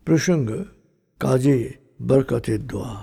প্রসঙ্গ কাজে বরকতের দোয়া।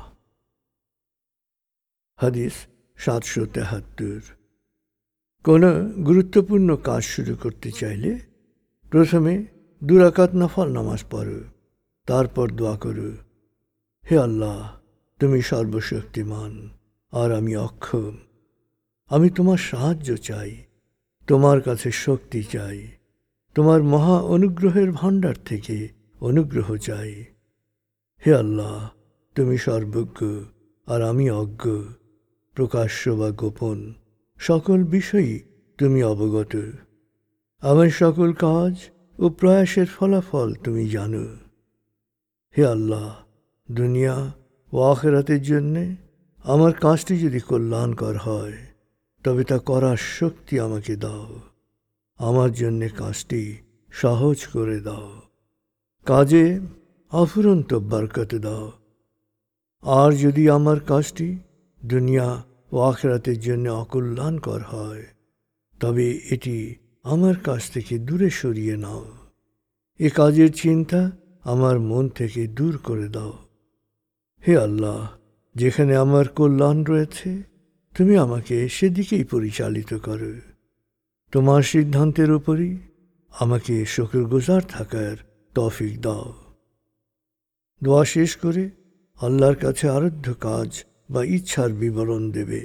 হাদিস 773। কোনো গুরুত্বপূর্ণ কাজ শুরু করতে চাইলে প্রথমে 2 রাকাত নফল নামাজ পড়ো, তারপর দোয়া করো, হে আল্লাহ, তুমি সর্বশক্তিমান আর আমি অক্ষম। আমি তোমার সাহায্য চাই, তোমার কাছে শক্তি চাই, তোমার মহা অনুগ্রহের ভাণ্ডার থেকে অনুগ্রহ চাই। হে আল্লাহ, তুমি সর্বজ্ঞ আর আমি অজ্ঞ, প্রকাশ্য বা গোপন সকল বিষয়ই তুমি অবগত। আমার সকল কাজ ও প্রয়াসের ফলাফল তুমি জানো। হে আল্লাহ, দুনিয়া ও আখিরাতের জন্যে আমার কাজটি যদি কল্যাণকর হয় তবে তা করার শক্তি আমাকে দাও। আমার জন্যে কাজটি সহজ করে দাও, কাজে অফুরন্ত বরকত দাও। আর যদি আমার কাজটি দুনিয়া ও আখিরাতের জন্য অকল্যাণকর হয় তবে এটি আমার কাছ থেকে দূরে সরিয়ে নাও। এ কাজের চিন্তা আমার মন থেকে দূর করে দাও। হে আল্লাহ, যেখানে আমার কল্যাণ রয়েছে তুমি আমাকে সেদিকেই পরিচালিত করো। তোমার সিদ্ধান্তের উপরই আমাকে শুকরগুজার থাকার তৌফিক দাও। দোয়া শেষ করে আল্লাহর কাছে আরাধ্য কাজ বা ইচ্ছার বিবরণ দেবে।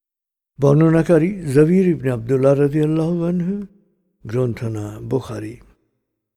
বর্ণনাকারী জাবির ইবনে আব্দুল্লাহ রাদিয়াল্লাহু আনহু, গ্রন্থনা বুখারী।